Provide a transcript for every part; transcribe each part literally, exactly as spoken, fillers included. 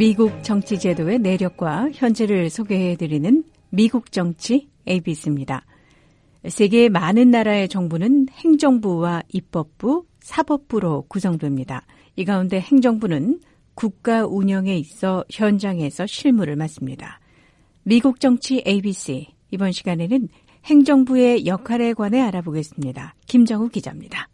미국 정치 제도의 내력과 현재를 소개해드리는 미국 정치 에이비씨입니다. 세계의 많은 나라의 정부는 행정부와 입법부, 사법부로 구성됩니다. 이 가운데 행정부는 국가 운영에 있어 현장에서 실무를 맡습니다. 미국 정치 에이비씨, 이번 시간에는 행정부의 역할에 관해 알아보겠습니다. 김정우 기자입니다.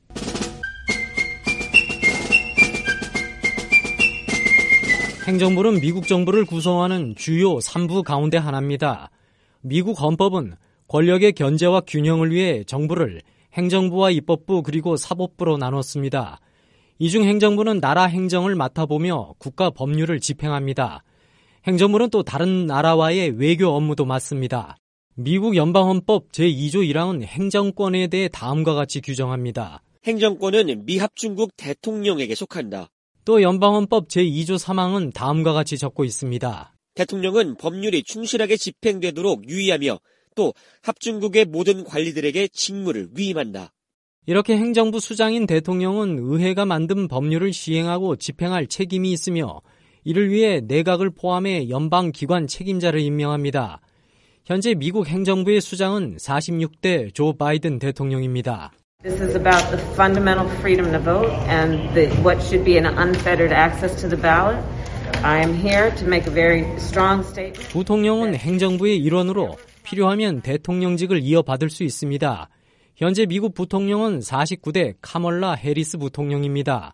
행정부는 미국 정부를 구성하는 주요 삼 부 가운데 하나입니다. 미국 헌법은 권력의 견제와 균형을 위해 정부를 행정부와 입법부 그리고 사법부로 나눴습니다. 이 중 행정부는 나라 행정을 맡아보며 국가 법률을 집행합니다. 행정부는 또 다른 나라와의 외교 업무도 맡습니다. 미국 연방헌법 제이 조 일 항은 행정권에 대해 다음과 같이 규정합니다. 행정권은 미합중국 대통령에게 속한다. 또 연방헌법 제이 조 삼 항은 다음과 같이 적고 있습니다. 대통령은 법률이 충실하게 집행되도록 유의하며 또 합중국의 모든 관리들에게 직무를 위임한다. 이렇게 행정부 수장인 대통령은 의회가 만든 법률을 시행하고 집행할 책임이 있으며 이를 위해 내각을 포함해 연방기관 책임자를 임명합니다. 현재 미국 행정부의 수장은 사십육 대 조 바이든 대통령입니다. This is about the fundamental freedom to vote and the, what should be an unfettered access to the ballot. I am here to make a very strong statement. 부통령은 행정부의 일원으로 필요하면 대통령직을 이어받을 수 있습니다. 현재 미국 부통령은 사십구 대 카멀라 해리스 부통령입니다.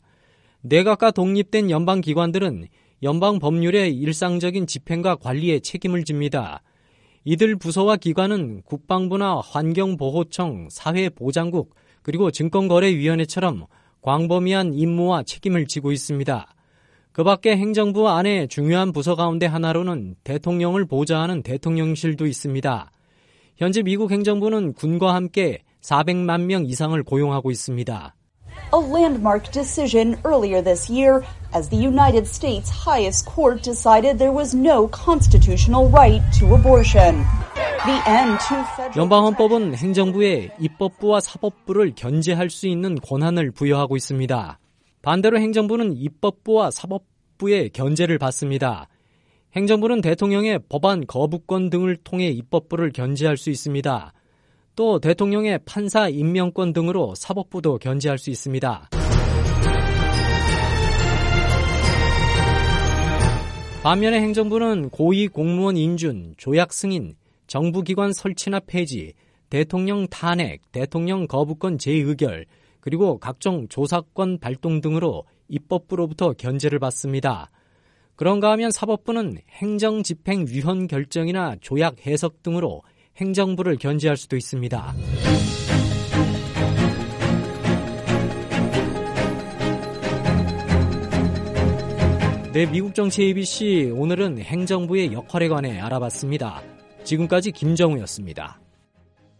내각과 독립된 연방기관들은 연방 법률의 일상적인 집행과 관리에 책임을 집니다. 이들 부서와 기관은 국방부나 환경보호청, 사회보장국, 그리고 증권거래위원회처럼 광범위한 임무와 책임을 지고 있습니다. 그 밖에 행정부 안에 중요한 부서 가운데 하나로는 대통령을 보좌하는 대통령실도 있습니다. 현재 미국 행정부는 군과 함께 사백만 명 이상을 고용하고 있습니다. A landmark decision earlier this year as the United States highest court decided there was no constitutional right to abortion. The end to federal 연방헌법은 행정부에 입법부와 사법부를 견제할 수 있는 권한을 부여하고 있습니다. 반대로 행정부는 입법부와 사법부의 견제를 받습니다. 행정부는 대통령의 법안 거부권 등을 통해 입법부를 견제할 수 있습니다. 또 대통령의 판사 임명권 등으로 사법부도 견제할 수 있습니다. 반면에 행정부는 고위 공무원 인준, 조약 승인, 정부기관 설치나 폐지, 대통령 탄핵, 대통령 거부권 재의결, 그리고 각종 조사권 발동 등으로 입법부로부터 견제를 받습니다. 그런가 하면 사법부는 행정집행위헌 결정이나 조약 해석 등으로 행정부를 견제할 수도 있습니다. 네, 미국 정치 에이비씨 오늘은 행정부의 역할에 관해 알아봤습니다. 지금까지 김정우였습니다.